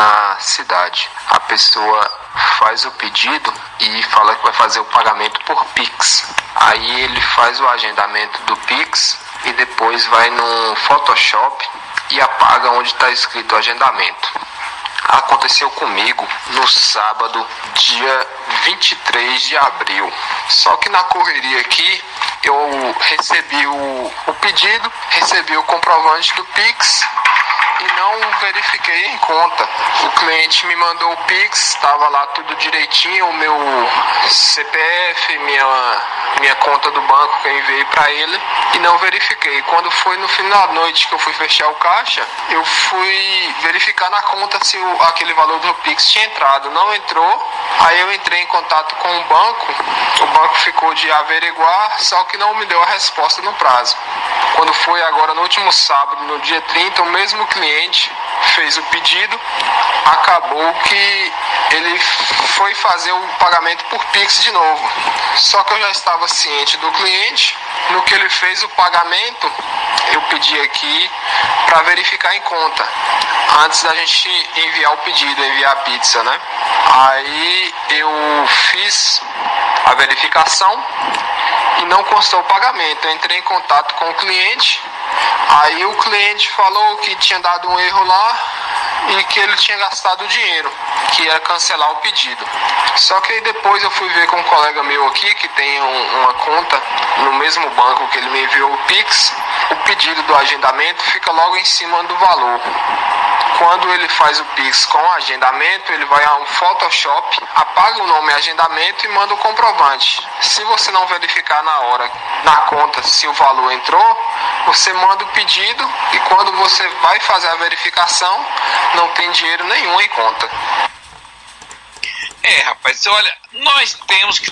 na cidade. A pessoa faz o pedido e fala que vai fazer o pagamento por Pix. Aí ele faz o agendamento do Pix e depois vai no Photoshop e apaga onde está escrito agendamento. Aconteceu comigo no sábado, dia 23 de abril. Só que na correria aqui, eu recebi o pedido, recebi o comprovante do Pix e não verifiquei em conta. O cliente me mandou o Pix, estava lá tudo direitinho, o meu CPF, minha conta do banco que eu enviei para ele, e não verifiquei. Quando foi no final da noite que eu fui fechar o caixa, eu fui verificar na conta se aquele valor do Pix tinha entrado. Não entrou. Aí eu entrei em contato com o banco ficou de averiguar, só que não me deu a resposta no prazo. Quando foi agora no último sábado, no dia 30, o mesmo cliente fez o pedido, acabou que ele foi fazer o pagamento por Pix de novo. Só que eu já estava ciente do cliente. No que ele fez o pagamento, eu pedi aqui para verificar em conta, antes da gente enviar o pedido, enviar a pizza, né? Aí eu fiz a verificação e não constou o pagamento. Eu entrei em contato com o cliente, aí o cliente falou que tinha dado um erro lá e que ele tinha gastado o dinheiro, que ia cancelar o pedido. Só que aí depois eu fui ver com um colega meu aqui, que tem uma conta no mesmo banco que ele me enviou o Pix, o pedido do agendamento fica logo em cima do valor. Quando ele faz o Pix com agendamento, ele vai a um Photoshop, apaga o nome agendamento e manda o comprovante. Se você não verificar na hora, na conta, se o valor entrou, você manda o pedido e quando você vai fazer a verificação, não tem dinheiro nenhum em conta. Rapaz, olha, nós temos que